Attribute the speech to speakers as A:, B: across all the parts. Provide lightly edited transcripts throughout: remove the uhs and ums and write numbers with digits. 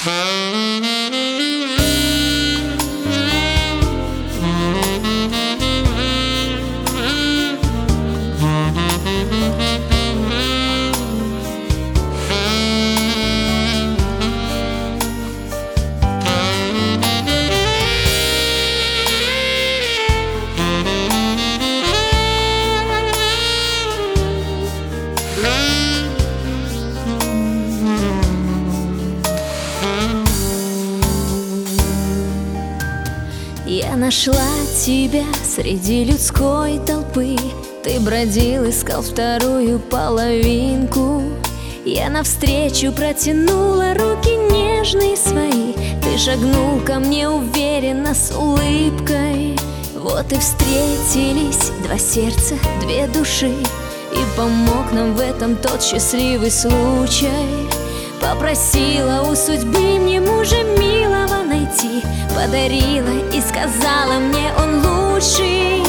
A: Я нашла тебя среди людской толпы. Ты бродил, искал вторую половинку. Я навстречу протянула руки нежные свои. Ты шагнул ко мне уверенно с улыбкой. Вот и встретились два сердца, две души. И помог нам в этом тот счастливый случай. Попросила у судьбы мне мужа милого найти. Подарила и сказала мне, он лучший.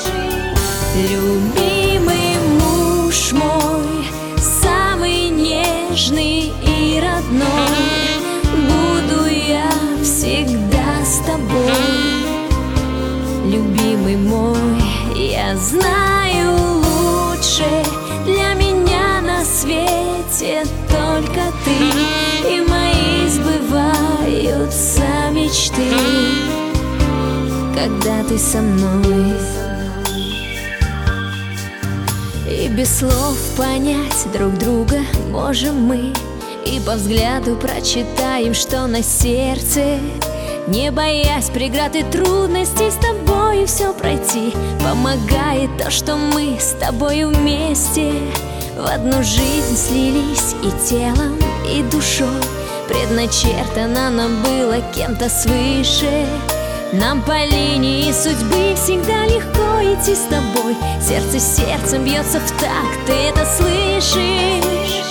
A: Любимый муж мой, самый нежный и родной, буду я всегда с тобой. Любимый мой, я знаю лучше для меня на свете только ты. И мои сбываются мечты, когда ты со мной. И без слов понять друг друга можем мы. И по взгляду прочитаем, что на сердце. Не боясь преград и трудностей, с тобою все пройти. Помогает то, что мы с тобою вместе в одну жизнь слились и телом, и душой. Предначертано нам было кем-то свыше. Нам по линии судьбы всегда легко идти с тобой. Сердце сердцем бьется в такт, ты это слышишь?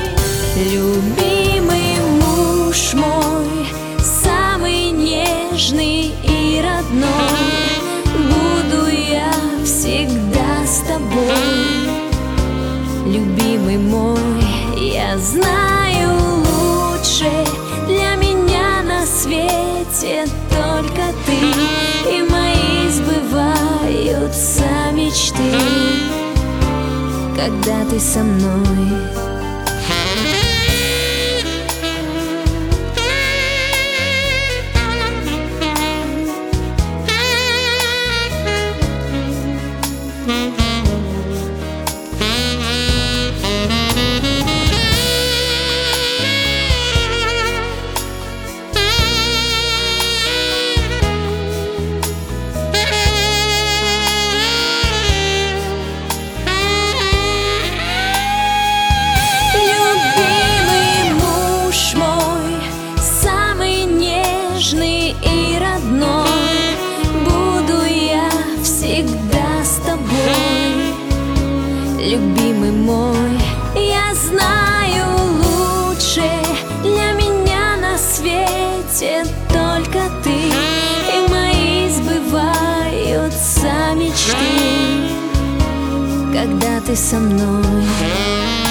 A: Любимый муж мой, самый нежный и родной, буду я всегда с тобой. Любимый мой, я знаю лучше для меня на свете только ты. И мои сбываются мечты, когда ты со мной. И родной, буду я всегда с тобой. Любимый мой, я знаю лучше для меня на свете только ты. И мои сбываются мечты, когда ты со мной.